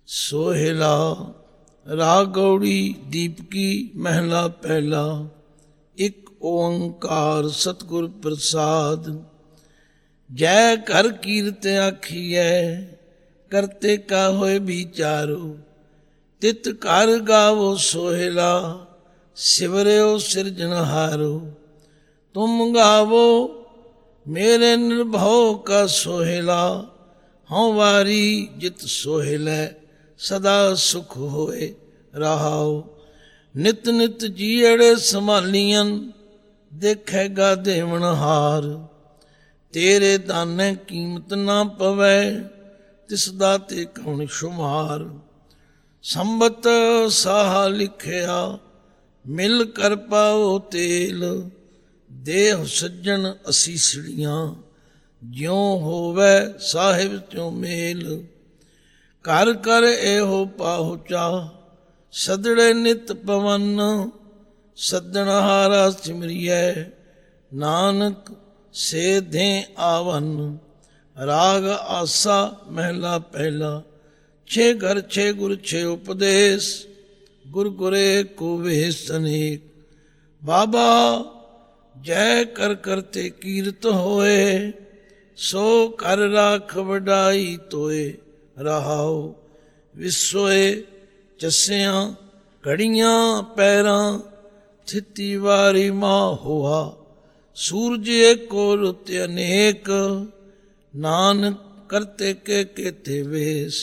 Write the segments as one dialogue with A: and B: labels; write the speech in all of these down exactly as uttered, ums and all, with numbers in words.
A: सोहेला। राग गौड़ी दीपकी महला पहला। एक ओंकार सतगुर प्रसाद। जय कर कीरत आखिए करते का होए विचारो। तित कर गावो सोहेला सिवरयो सिरजनहारो। तुम गावो मेरे निर्भव का सोहेला। हाँ वारी जित सोहेलै सदा सुख होए रहाओ। नित नित जीअड़े संभालियन देखेगा देवनहार। तेरे दाने कीमत ना पवै तिस दाते कौन शुमार। संबत साहा लिखिया मिल कर पाओ तेल। देह सज्जन असीसड़ियाँ ज्यों होवै साहिब त्यों मेल। कर कर एहो पाहुचा सदड़े नित पवन। सदनहारा सिमरियै नानक से दे आवन। राग आसा महला पहला। छे घर छे गुर छे उपदेश गुर गुरे को वेश अनेक। बाबा जय कर करते कीरत होए। सो कर राख वडाई तोए रहाओ। विसोए चस्सियां घड़ियां पैरां थिती वारी माँ हुआ। सूरज एको रुत अनेक नानक करते के केते वेश।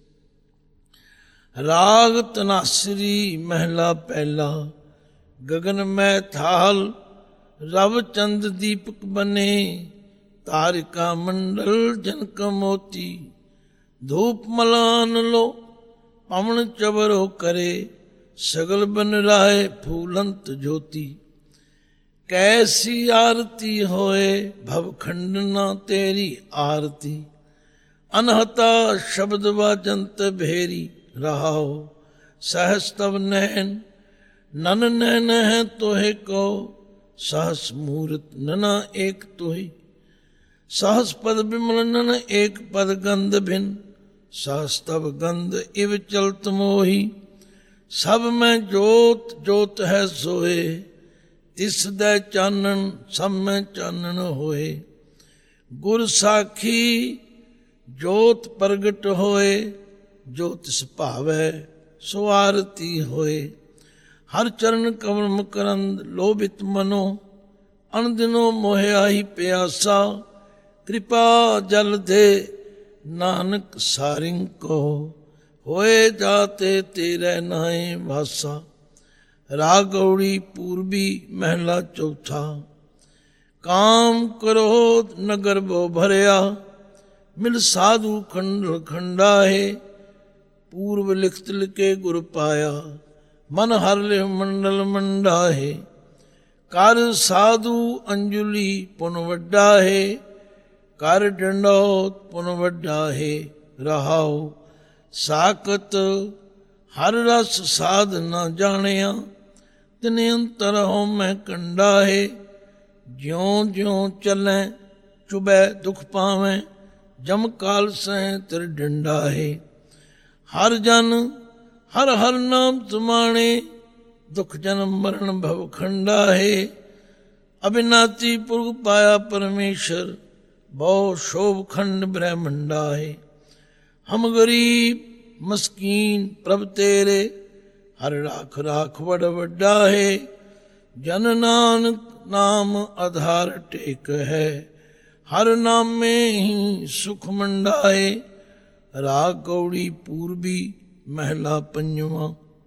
A: राग तनासरी महला पहला। गगन में थाल रव चंद दीपक बने। तारिका मंडल जनक मोती। धूप मलान लो पवन चबरो करे। सगल बन राय फूलंत ज्योति। कैसी आरती होए भवखंड ना तेरी आरती। अनहता शब्द वाजंत भेरी रहाओ। सहस तब नैन नन नैन है तोहे को। सहस मूर्त नना एक तोही। सहस पद बिमल नन एक पद गंध भिन। सहस तब गंध इव चलत मोही। सब में जोत जोत है सोए। तिस दै चानन सब में चानन होए। गुर साखी जोत प्रगट होए। जोत भावै सो आरती होए। हर चरण कमल मकरंद लोभित मनो। अन दिनो मोहिया ही प्यासा। कृपा जल दे नानक सारिंग को। होए जाते तेरे नाए भासा। राग गौड़ी पूर्वी महला चौथा। काम क्रोध नगर बो भरया। मिल साधु खंड खंडाहे। पूर्व लिखत लिखे गुर पाया। मन हर ले मंडल मंडाहे। कर साधु अंजुली पुन वड्डा है। कर डंडौत पुन वड्डा है रहाओ। साकत हर रस साध न जानिया। तिने अंतर हो मैं कंडा है। ज्यों ज्यों चले चुबे दुख पावे। जम काल सह तिर डंडा है। हर जन हर हर नाम तुमाणे। दुख जन्म मरण भव खंडा है। अविनाशी पुरख पाया परमेश्वर। बहु शोभ खंड ब्रह्मंडा है। हम गरीब मस्कीन प्रभ तेरे। हर राख राख बड़ वड्डा है। जन नानक नाम आधार टेक है। हर नाम में ही सुख मंडाए। राग गौड़ी पूर्वी महला पंजवा।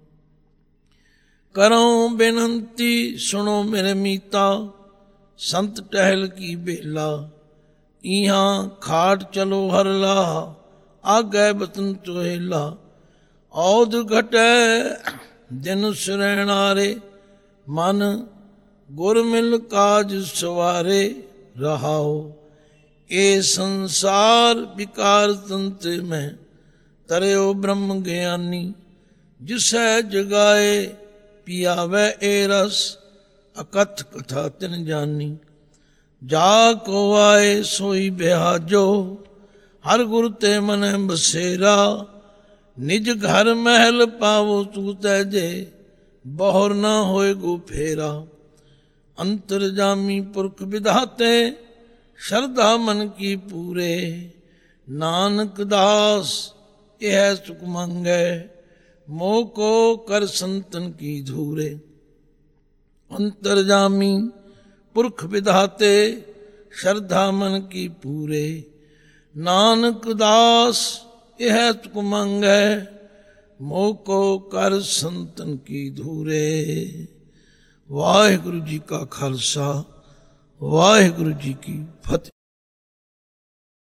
A: करो बेनंती सुनो मेरे मीता। संत टहल की बेला। इहाँ खाट चलो हर लाह। आगे बतन चोहेला। औध घटे दिन सुरैणारे। मन गुर मिल काज सवारे रहाओ। ए संसार विकार तंत्र में तरयो ब्रह्म ज्ञानी। जिसै जगाए पियावै ए रस। अकथ कथा तिन जानी। जा को आए सोई बिहाजो। हर गुर ते मन बसेरा। निज घर महल पावो तू तैजे, बहुर न होए गो फेरा। अंतरजामी पुरख विधाते, श्रद्धा मन की पूरे। नानक दास यह सुख मंगे, मोह को कर संतन की धूरे। अंतरजामी पुरख विधाते, श्रद्धा मन की पूरे। नानक दास यह सुख मंगे, मोह को कर संतन की धूरे। वाहिगुरु जी का खालसा, वाहिगुरु जी की फतेह।